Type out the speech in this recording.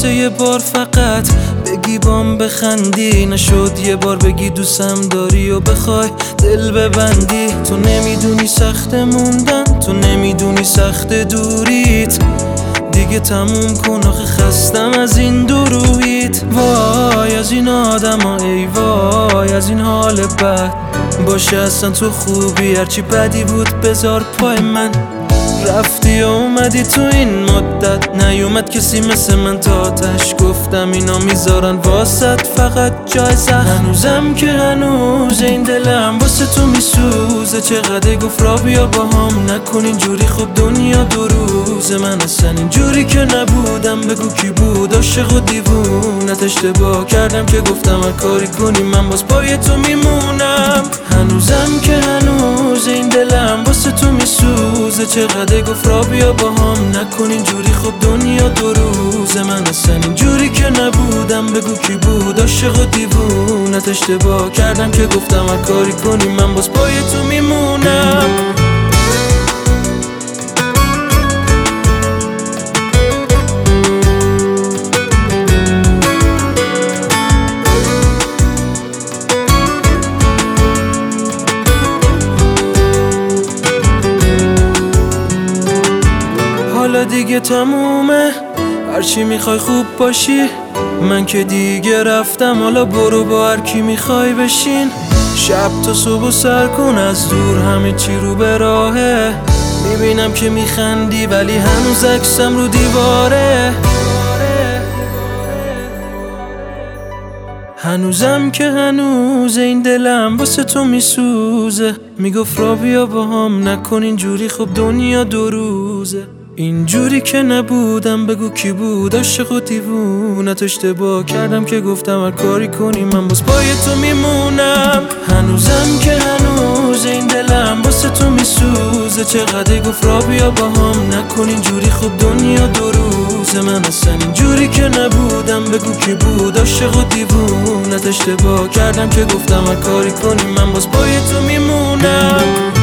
واسه یه بار فقط بگی بام بخندی، نشد یه بار بگی دوستم داری و بخوای دل ببندی. تو نمیدونی سخت موندن، تو نمیدونی سخت دوریت، دیگه تموم کن آخه خستم از این درویت. وای از این آدم ها، ای وای از این حال بد. باشه اصلا تو خوبی، هرچی بدی بود بذار پای من. رفتی و اومدی تو این مدت، نیومد کسی مثل من تا آتش. گفتم اینا میذارن واسط فقط جای زخم. هنوزم که هنوز این دلم واسه تو میسوزه. چقدر گفت را بیا با هم نکن اینجوری، خب دنیا دو روزه. من اصلا اینجوری که نبودم، بگو کی بود عاشق و دیوونت. اشتباه کردم که گفتم هر کاری کنی من باز پای تو میمونم. هنوزم که هنوز این دلم واسه تو میسوزه. چقدر گفت را بیا با هم نکن اینجوری، خب دنیا دو روزه. من اصلا اینجوری که نبودم، بگو کی بود عاشق و دیوونت. اشتباه کردم که گفتم هر کاری کنی من باز پای تو میمونم. حالا دیگه تمومه، هرچی میخوای خوب باشی. من که دیگه رفتم، حالا برو با هر کی میخوای بشین. شب تا صبح و سر کن از دور، همه چی رو به راهه. میبینم که میخندی ولی هنوز عکسم رو دیواره. هنوزم که هنوز این دلم واسه تو میسوزه. میگفت را بیا با هم نکن اینجوری، خب دنیا دو روزه. اینجوری که نبودم، بگو کی بود عاشق و دیوونت. اشتباه کردم که گفتم هر کاری کنی من باز پای تو میمونم. هنوزم که هنوز این دلم واسه تو میسوزه. چقدر گفت را بیا با هم نکن اینجوری، خب دنیا دو روزه. من اصلا اینجوری که نبودم، بگو کی بود عاشق و دیوونت. اشتباه کردم که گفتم هر کاری کنی من باز پای تو میمونم.